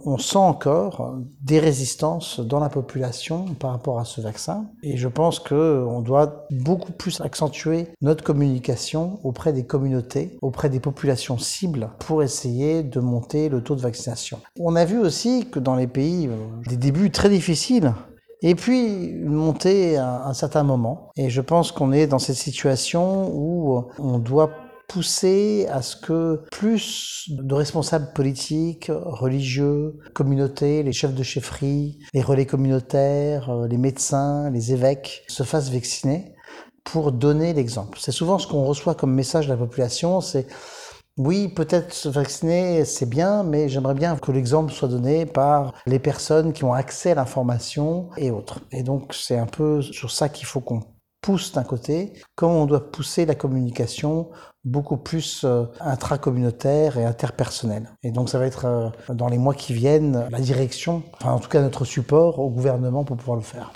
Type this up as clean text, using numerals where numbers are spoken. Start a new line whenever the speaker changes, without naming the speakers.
on sent encore des résistances dans la population par rapport à ce vaccin. Et je pense qu'on doit beaucoup plus accentuer notre communication auprès des communautés, auprès des populations cibles pour essayer de monter le taux de vaccination. On a vu aussi que dans les pays, des débuts très difficiles, et puis une montée à un certain moment. Et je pense qu'on est dans cette situation où on doit pousser à ce que plus de responsables politiques, religieux, communautés, les chefs de chefferie, les relais communautaires, les médecins, les évêques se fassent vacciner pour donner l'exemple. C'est souvent ce qu'on reçoit comme message de la population, c'est oui, peut-être se vacciner, c'est bien, mais j'aimerais bien que l'exemple soit donné par les personnes qui ont accès à l'information et autres. Et donc, c'est un peu sur ça qu'il faut qu'on pousse d'un côté, comme on doit pousser la communication beaucoup plus intracommunautaire et interpersonnelle. Et donc, ça va être dans les mois qui viennent la direction, enfin en tout cas notre support au gouvernement pour pouvoir le faire.